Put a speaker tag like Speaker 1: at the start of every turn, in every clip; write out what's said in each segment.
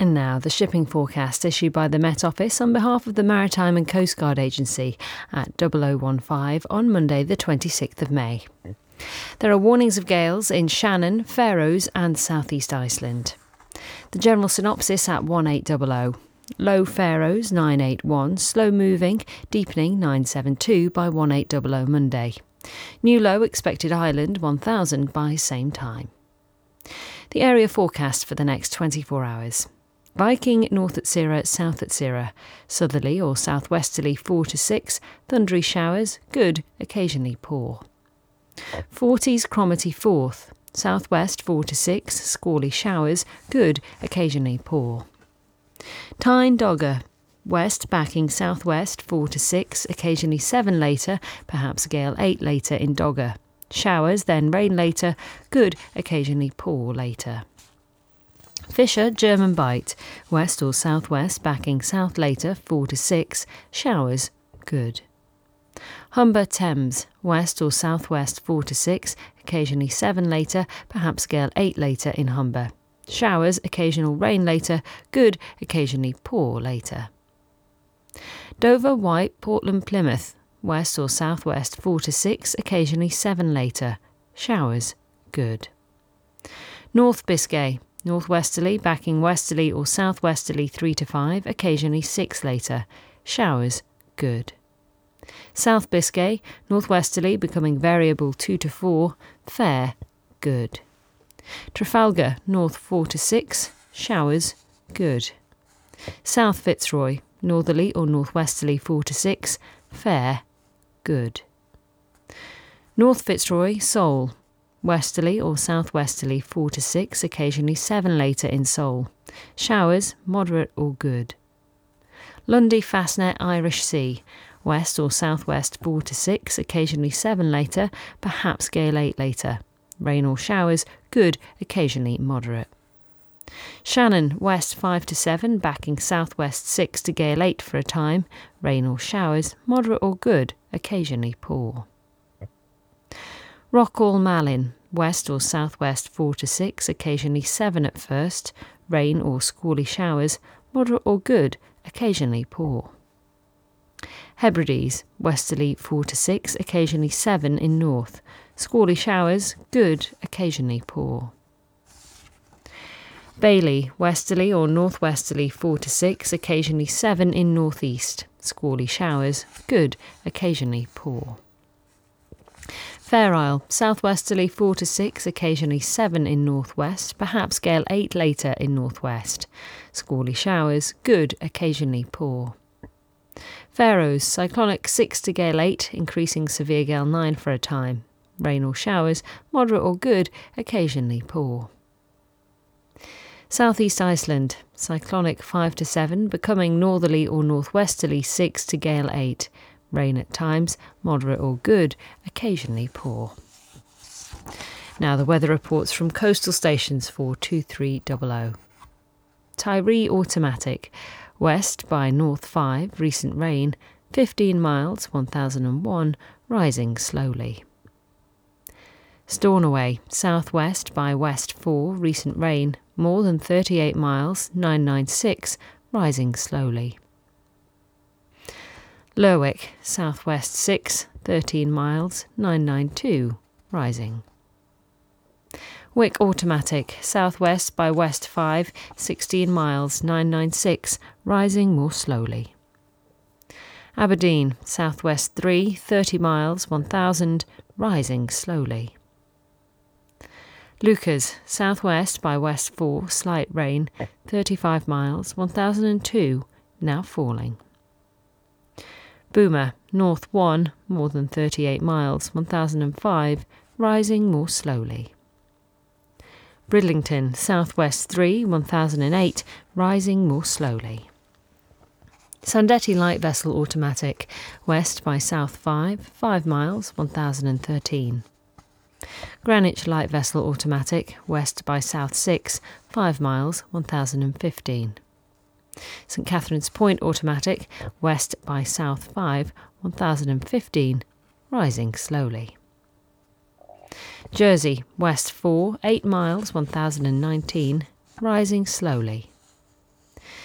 Speaker 1: And now the shipping forecast issued by the Met Office on behalf of the Maritime and Coast Guard Agency at 0015 on Monday the 26th of May. There are warnings of gales in Shannon, Faroes and South East Iceland. The general synopsis at 1800. Low Faroes 981, slow moving, deepening 972 by 1800 Monday. New low expected Island 1000 by same time. The area forecast for the next 24 hours. Viking north at Sira, south at Sira. Southerly or southwesterly 4 to 6, thundery showers, good, occasionally poor. 40s Cromarty 4th, southwest 4 to 6, squally showers, good, occasionally poor. Tyne Dogger, west backing southwest 4 to 6, occasionally 7 later, perhaps gale 8 later in Dogger. Showers, then rain later, good, occasionally poor later. Fisher, German Bight, west or southwest, backing south later, 4 to 6, showers, good. Humber, Thames, west or southwest, 4 to 6, occasionally 7 later, perhaps gale 8 later in Humber. Showers, occasional rain later, good, occasionally poor later. Dover, White, Portland, Plymouth, west or southwest, 4 to 6, occasionally 7 later, showers, good. North Biscay, northwesterly, backing westerly or southwesterly 3 to 5, occasionally 6 later. Showers, good. South Biscay, northwesterly, becoming variable 2 to 4, fair, good. Trafalgar, north 4 to 6, showers, good. South Fitzroy, northerly or northwesterly 4 to 6, fair, good. North Fitzroy, Seoul, westerly or southwesterly 4 to 6, occasionally 7 later in Seoul. Showers, moderate or good. Lundy Fastnet, Irish Sea, west or southwest 4 to 6, occasionally 7 later, perhaps gale 8 later. Rain or showers, good, occasionally moderate. Shannon, west 5 to 7, backing southwest 6 to gale 8 for a time. Rain or showers, moderate or good, occasionally poor. Rockall Malin, west or southwest 4 to 6, occasionally 7 at first. Rain or squally showers, moderate or good, occasionally poor. Hebrides, westerly 4 to 6, occasionally 7 in north. Squally showers, good, occasionally poor. Bailey, westerly or northwesterly 4 to 6, occasionally 7 in northeast. Squally showers, good, occasionally poor. Fair Isle, southwesterly 4 to 6, occasionally 7 in northwest, perhaps gale 8 later in northwest. Squally showers, good, occasionally poor. Faroes, cyclonic 6 to gale 8, increasing severe gale 9 for a time. Rain or showers, moderate or good, occasionally poor. South East Iceland, cyclonic 5 to 7, becoming northerly or northwesterly 6 to gale 8. Rain at times, moderate or good, occasionally poor. Now the weather reports from coastal stations for 2300. Tiree automatic, west by north 5, recent rain, 15 miles, 1001, rising slowly. Stornoway, southwest by west 4, recent rain, more than 38 miles, 996, rising slowly. Lerwick, southwest 6, 13 miles, 992, rising. Wick automatic, southwest by west 5, 16 miles, 996, rising more slowly. Aberdeen, southwest 3, 30 miles, 1000, rising slowly. Lucas, southwest by west 4, slight rain, 35 miles, 1002, now falling. Boomer, north 1, more than 38 miles, 1005, rising more slowly. Bridlington, southwest 3, 1008, rising more slowly. Sandetti light vessel automatic, west by south 5, 5 miles, 1013. Greenwich light vessel automatic, west by south 6, 5 miles, 1015. St Catherine's Point automatic, west by south 5, 1015, rising slowly. Jersey, west 4, 8 miles, 1019, rising slowly.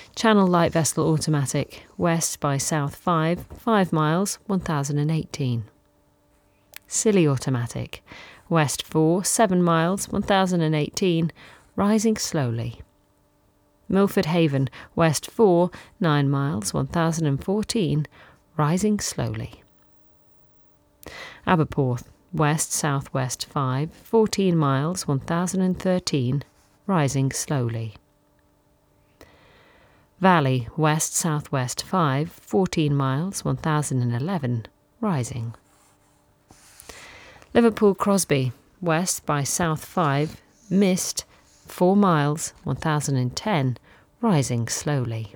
Speaker 1: Channel light vessel automatic, west by south 5, 5 miles, 1018. Scilly automatic, west 4, 7 miles, 1018, rising slowly. Milford Haven, west 4, 9 miles, 1014, rising slowly. Aberporth, west-southwest 5, 14 miles, 1013, rising slowly. Valley, west-southwest 5, 14 miles, 1011, rising. Liverpool Crosby, west by south 5, mist, 4 miles, 1010, rising slowly.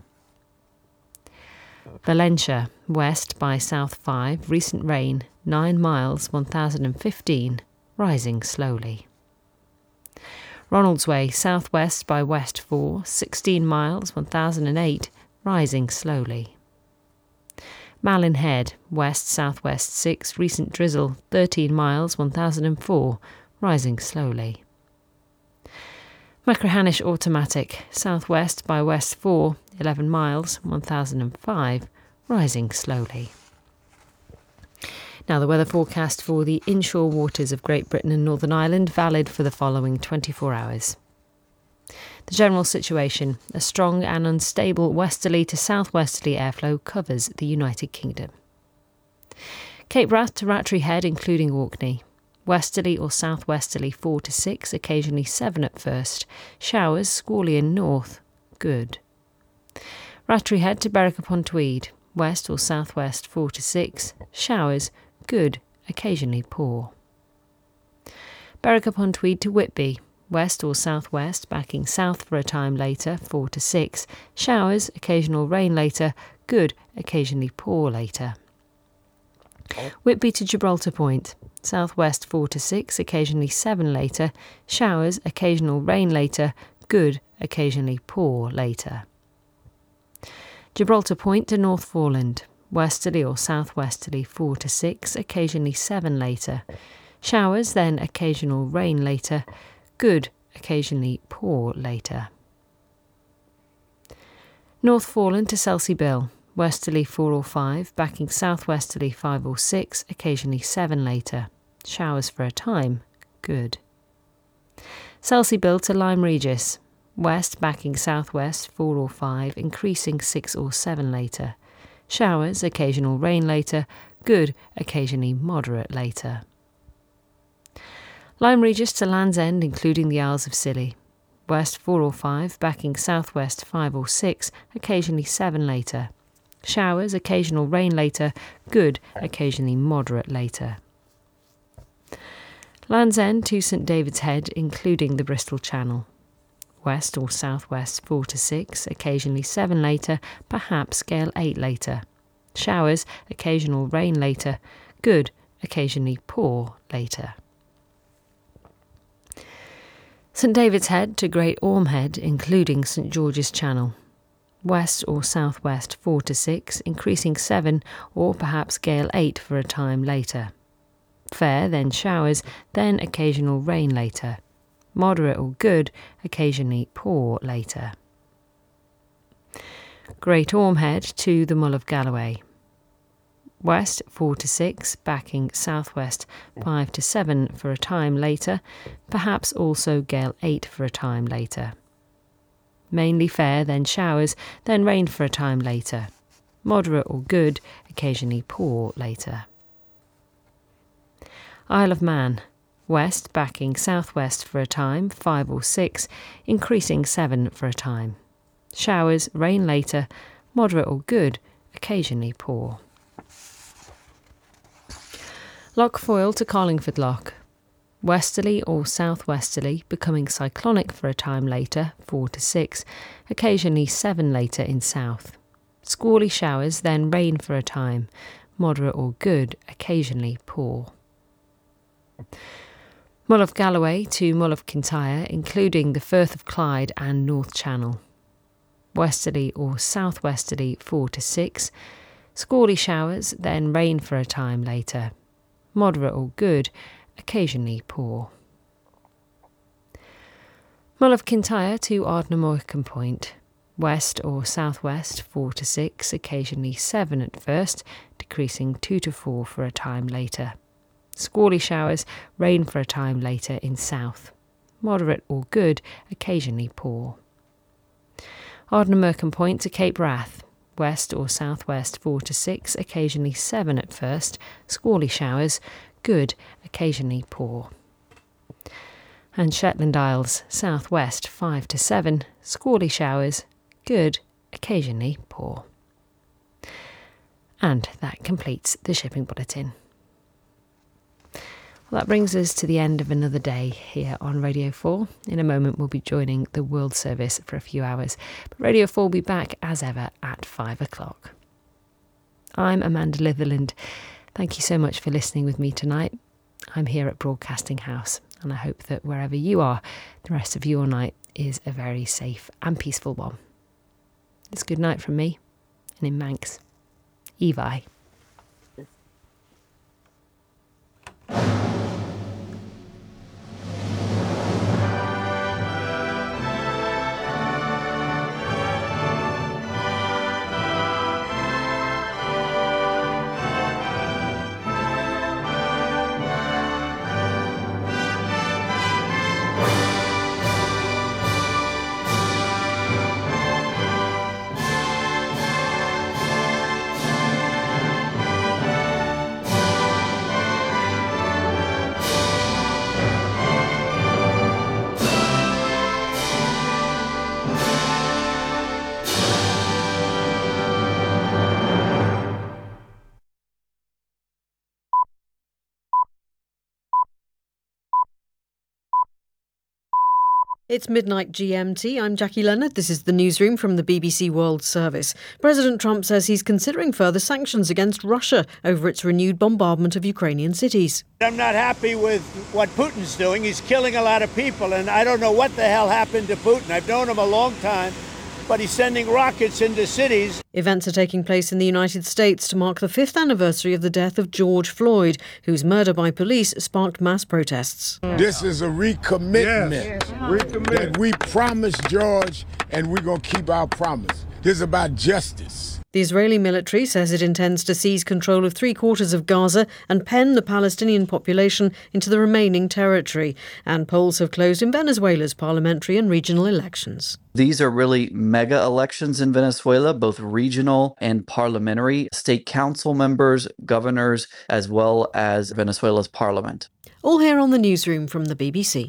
Speaker 1: Valentia, west by south 5, recent rain, 9 miles, 1015, rising slowly. Ronaldsway, southwest by west 4, 16 miles, 1008, rising slowly. Malin Head, west-southwest 6, recent drizzle, 13 miles, 1004, rising slowly. Machrihanish automatic, southwest by west 4, 11 miles, 1005, rising slowly. Now the weather forecast for the inshore waters of Great Britain and Northern Ireland, valid for the following 24 hours. The general situation: a strong and unstable westerly to southwesterly airflow covers the United Kingdom. Cape Wrath to Rattray Head, including Orkney. Westerly or southwesterly 4 to 6, occasionally 7 at first. Showers, squally in north. Good. Rattray Head to Berwick upon Tweed. West or southwest 4 to 6. Showers, good, occasionally poor. Berwick upon Tweed to Whitby. West or southwest, backing south for a time later, 4 to 6. Showers, occasional rain later, good, occasionally poor later. Whitby to Gibraltar Point. Southwest 4 to 6, occasionally 7 later. Showers, occasional rain later, good, occasionally poor later. Gibraltar Point to North Foreland. Westerly or southwesterly 4 to 6, occasionally 7 later. Showers, then occasional rain later, good, occasionally poor later. North Foreland to Selsey Bill. Westerly 4 or 5, backing southwesterly 5 or 6, occasionally 7 later. Showers for a time, good. Selsey Bill to Lyme Regis. West backing southwest 4 or 5, increasing 6 or 7 later. Showers, occasional rain later, good, occasionally moderate later. Lyme Regis to Land's End, including the Isles of Scilly. West 4 or 5, backing southwest 5 or 6, occasionally 7 later. Showers, occasional rain later, good, occasionally moderate later. Land's End to St David's Head, including the Bristol Channel. West or southwest 4 to 6, occasionally 7 later, perhaps gale 8 later. Showers, occasional rain later, good, occasionally poor later. St David's Head to Great Orme Head, including St George's Channel. West or southwest 4 to 6, increasing 7 or perhaps gale 8 for a time later. Fair, then showers, then occasional rain later. Moderate or good, occasionally poor later. Great Orme Head to the Mull of Galloway. West 4 to 6, backing southwest 5 to 7 for a time later, perhaps also gale 8 for a time later. Mainly fair, then showers, then rain for a time later. Moderate or good, occasionally poor later. Isle of Man. West backing southwest for a time, 5 or 6, increasing 7 for a time. Showers, rain later, moderate or good, occasionally poor. Loch Foyle to Carlingford Loch. Westerly or southwesterly, becoming cyclonic for a time later, 4 to 6, occasionally 7 later in south. Squally showers, then rain for a time, moderate or good, occasionally poor. Mull of Galloway to Mull of Kintyre, including the Firth of Clyde and North Channel. Westerly or southwesterly 4 to 6, squally showers, then rain for a time later. Moderate or good, occasionally poor. Mull of Kintyre to Ardnamurchan Point. West or southwest 4 to 6, occasionally 7 at first, decreasing 2 to 4 for a time later. Squally showers, rain for a time later in south. Moderate or good, occasionally poor. Ardnamurchan Point to Cape Wrath. West or southwest 4 to 6, occasionally 7 at first, squally showers, good, occasionally poor. And Shetland Isles, southwest 5 to 7, squally showers, good, occasionally poor. And that completes the shipping bulletin. Well, that brings us to the end of another day here on Radio 4. In a moment we'll be joining the World Service for a few hours, but Radio 4 will be back as ever at 5 o'clock. I'm Amanda Litherland. Thank you so much for listening with me tonight. I'm here at Broadcasting House, and I hope that wherever you are, the rest of your night is a very safe and peaceful one. It's good night from me, and in Manx, Evi.
Speaker 2: It's midnight GMT. I'm Jackie Leonard. This is the newsroom from the BBC World Service. President Trump says he's considering further sanctions against Russia over its renewed bombardment of Ukrainian cities.
Speaker 3: I'm not happy with what Putin's doing. He's killing a lot of people, and I don't know what the hell happened to Putin. I've known him a long time, but he's sending rockets into cities.
Speaker 2: Events are taking place in the United States to mark the 5th anniversary of the death of George Floyd, whose murder by police sparked mass protests.
Speaker 4: This is a recommitment that we promised George, and we're going to keep our promise. This is about justice.
Speaker 2: The Israeli military says it intends to seize control of 3/4 of Gaza and pen the Palestinian population into the remaining territory. And polls have closed in Venezuela's parliamentary and regional elections.
Speaker 5: These are really mega elections in Venezuela, both regional and parliamentary, state council members, governors, as well as Venezuela's parliament.
Speaker 2: All here on the newsroom from the BBC.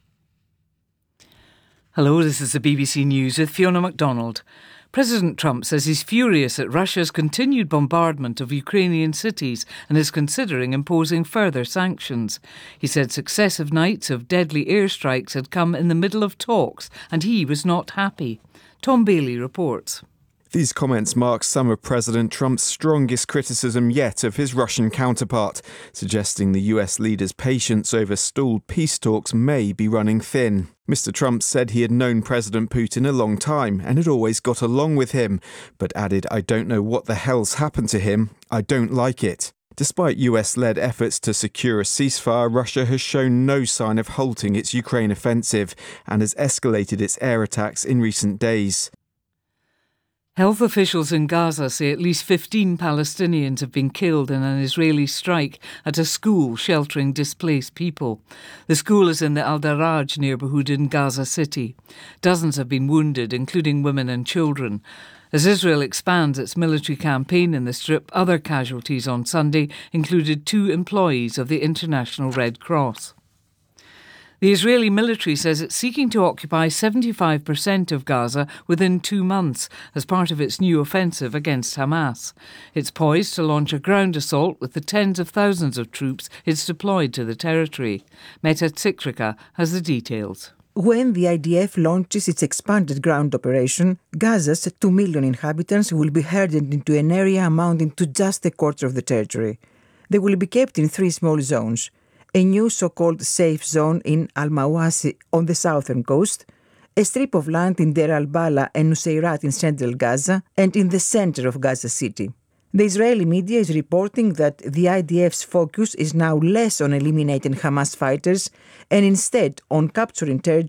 Speaker 6: Hello, this is the BBC News with Fiona MacDonald. President Trump says he's furious at Russia's continued bombardment of Ukrainian cities and is considering imposing further sanctions. He said successive nights of deadly airstrikes had come in the middle of talks and he was not happy. Tom Bailey reports.
Speaker 7: These comments mark some of President Trump's strongest criticism yet of his Russian counterpart, suggesting the US leader's patience over stalled peace talks may be running thin. Mr. Trump said he had known President Putin a long time and had always got along with him, but added, "I don't know what the hell's happened to him. I don't like it." Despite US-led efforts to secure a ceasefire, Russia has shown no sign of halting its Ukraine offensive and has escalated its air attacks in recent days.
Speaker 6: Health officials in Gaza say at least 15 Palestinians have been killed in an Israeli strike at a school sheltering displaced people. The school is in the Al-Daraj neighbourhood in Gaza City. Dozens have been wounded, including women and children. As Israel expands its military campaign in the Strip, other casualties on Sunday included 2 employees of the International Red Cross. The Israeli military says it's seeking to occupy 75% of Gaza within 2 months as part of its new offensive against Hamas. It's poised to launch a ground assault with the tens of thousands of troops it's deployed to the territory. Meta Tsikrika has the details.
Speaker 8: When the IDF launches its expanded ground operation, Gaza's 2 million inhabitants will be herded into an area amounting to just a quarter of the territory. They will be kept in 3 small zones. A new so-called safe zone in Al-Mawasi on the southern coast, a strip of land in Deir al-Bala and Nuseirat in central Gaza, and in the center of Gaza City. The Israeli media is reporting that the IDF's focus is now less on eliminating Hamas fighters and instead on capturing territory